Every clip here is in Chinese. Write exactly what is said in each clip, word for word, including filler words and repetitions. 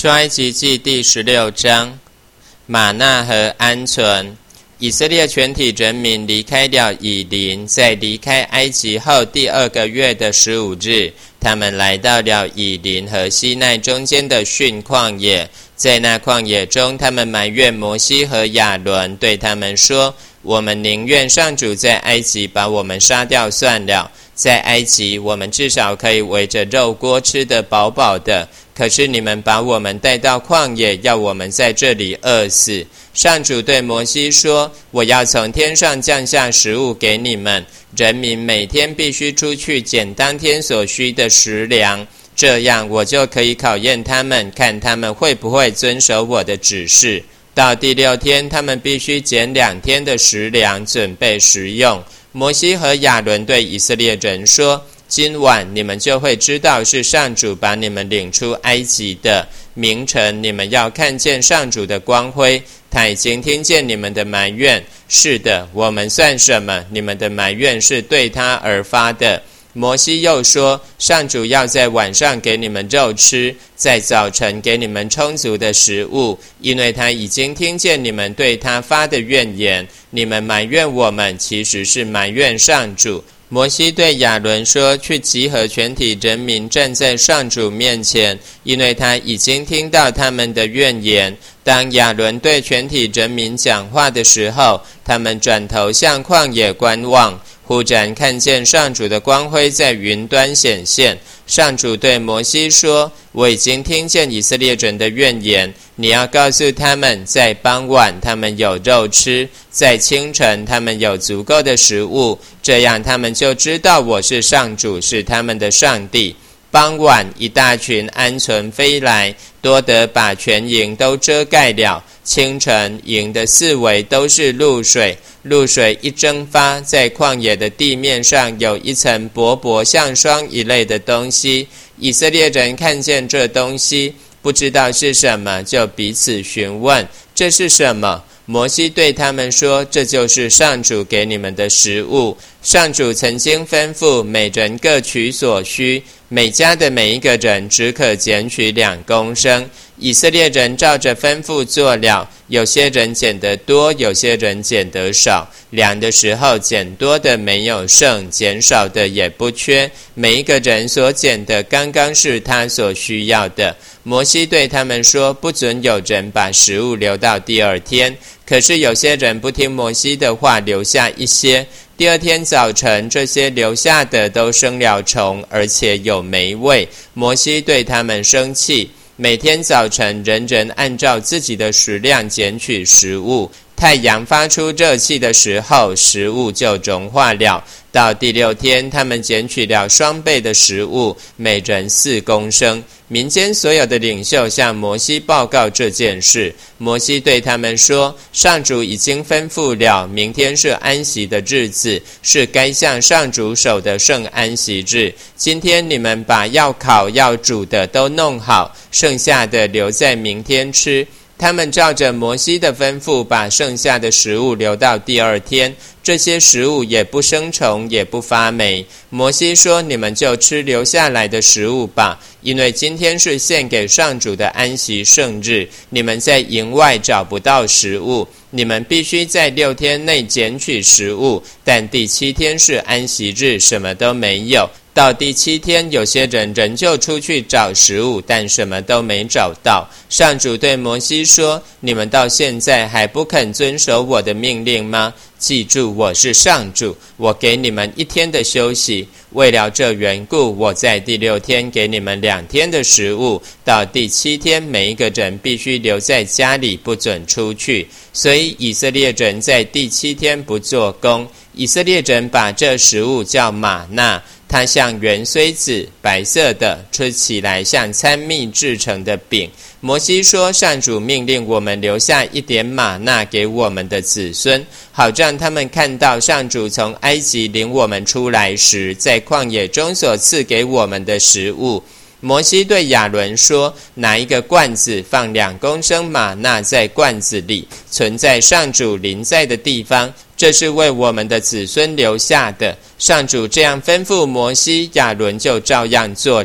出埃及记第十六章，玛纳和鹌鹑。以色列全体人民离开了以琳，在离开埃及后第二个月的十五日，他们来到了以琳和西奈中间的逊旷野。在那旷野中，他们埋怨摩西和亚伦，对他们说：我们宁愿上主在埃及把我们杀掉算了，在埃及我们至少可以围着肉锅吃得饱饱的，可是你们把我们带到旷野，要我们在这里饿死。上主对摩西说：我要从天上降下食物给你们，人民每天必须出去捡当天所需的食粮，这样我就可以考验他们，看他们会不会遵守我的指示。到第六天，他们必须捡两天的食粮，准备食用。摩西和亚伦对以色列人说：今晚你们就会知道是上主把你们领出埃及的。明晨你们要看见上主的光辉，他已经听见你们的埋怨。是的，我们算什么？你们的埋怨是对他而发的。摩西又说：上主要在晚上给你们肉吃，在早晨给你们充足的食物，因为他已经听见你们对他发的怨言。你们埋怨我们，其实是埋怨上主。摩西对亚伦说：去集合全体人民，站在上主面前，因为他已经听到他们的怨言。当亚伦对全体人民讲话的时候，他们转头向旷野观望，忽然看见上主的光辉在云端显现。上主对摩西说：我已经听见以色列人的怨言，你要告诉他们，在傍晚他们有肉吃，在清晨他们有足够的食物，这样他们就知道我是上主，是他们的上帝。傍晚，一大群鹌鹑飞来，多得把全营都遮盖了。清晨，营的四围都是露水，露水一蒸发，在旷野的地面上有一层薄薄像霜一类的东西。以色列人看见这东西，不知道是什么，就彼此询问：这是什么？摩西对他们说：这就是上主给你们的食物。上主曾经吩咐每人各取所需，每家的每一个人只可捡取两公升。以色列人照着吩咐做了，有些人捡得多，有些人捡得少。量的时候，捡多的没有剩，捡少的也不缺，每一个人所捡的刚刚是他所需要的。摩西对他们说：不准有人把食物留到第二天。可是有些人不听摩西的话，留下一些。第二天早晨，这些留下的都生了虫，而且有霉味。摩西对他们生气。每天早晨，人人按照自己的食量捡取食物。太阳发出热气的时候，食物就融化了。到第六天，他们捡取了双倍的食物，每人四公升。民间所有的领袖向摩西报告这件事。摩西对他们说：上主已经吩咐了，明天是安息的日子，是该向上主守的圣安息日。今天你们把要烤要煮的都弄好，剩下的留在明天吃。他们照着摩西的吩咐，把剩下的食物留到第二天，这些食物也不生虫，也不发霉。摩西说：你们就吃留下来的食物吧，因为今天是献给上主的安息圣日，你们在营外找不到食物，你们必须在六天内捡取食物，但第七天是安息日，什么都没有。到第七天，有些人仍旧出去找食物，但什么都没找到。上主对摩西说：你们到现在还不肯遵守我的命令吗？记住，我是上主，我给你们一天的休息。为了这缘故，我在第六天给你们两天的食物，到第七天每一个人必须留在家里，不准出去。所以以色列人在第七天不做工。以色列人把这食物叫玛纳，它像圆锥子，白色的，吃起来像参蜜制成的饼。摩西说：上主命令我们留下一点玛纳给我们的子孙，好让他们看到上主从埃及领我们出来时，在旷野中所赐给我们的食物。摩西对亚伦说：拿一个罐子，放两公升玛纳在罐子里，存在上主临在的地方，这是为我们的子孙留下的。上主这样吩咐摩西，亚伦就照样做了。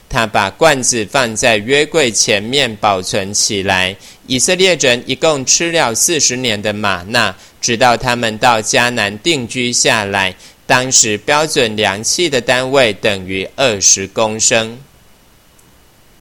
他把罐子放在约柜前面保存起来。以色列人一共吃了四十年的玛纳，直到他们到迦南定居下来。当时标准量器的单位等于二十公升。